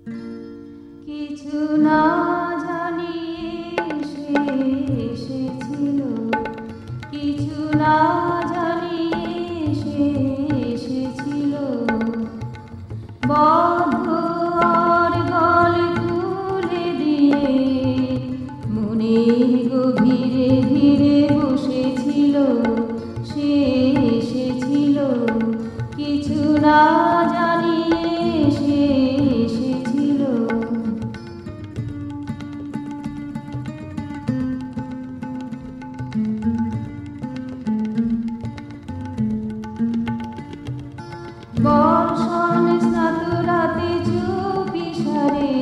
কিছু না জানিয়ে সে এসেছিল, কিছু না জানিয়ে সে এসেছিল। বদ্ধ অর্গল খুলে দিয়ে মনের গভীরে ধীরে বসেছিল, সে এসেছিল। কিছু না জানিয়ে সে এসেছিল। বর্ষণ স্নাত রাতে চুপি সারে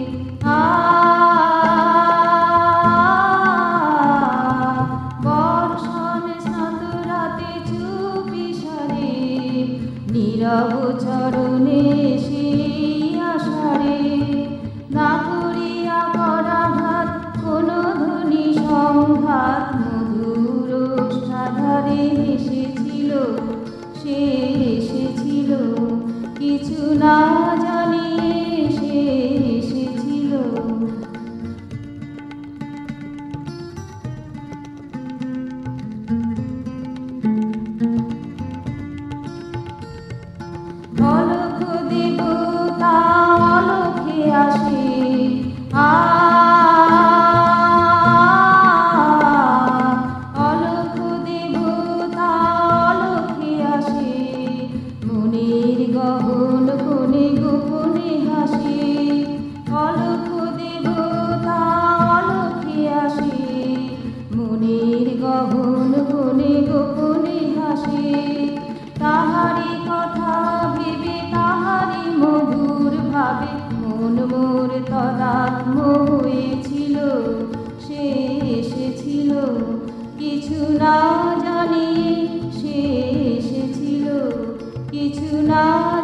বর্ষণ স্নাত রাতে চুপি সারে নীরব চরণে সেই আষাঢ়ে না করিয়া পরাঘাত কোন ধ্বনি সংঘাত মধুর ওষ্ঠাধারে এসেছিল, সে এসেছিল। কিছু না জানিয়ে সে এসেছিল। অলখ দেবতা অলখে আসে অলখ দেবতা অলখে আসে মনের গহন কোণে গোপনে হাসে। অলখ দেবতা অলখে আসে মনের গহন কোণে গোপনে হাসে। তাহারি কথা ভেবে তাহারি মধুর ভাবে মন মোর তদাত্ম হয়েছিল, সে এসেছিল। কিছু না জানিয়ে সে এসেছিল, কিছু না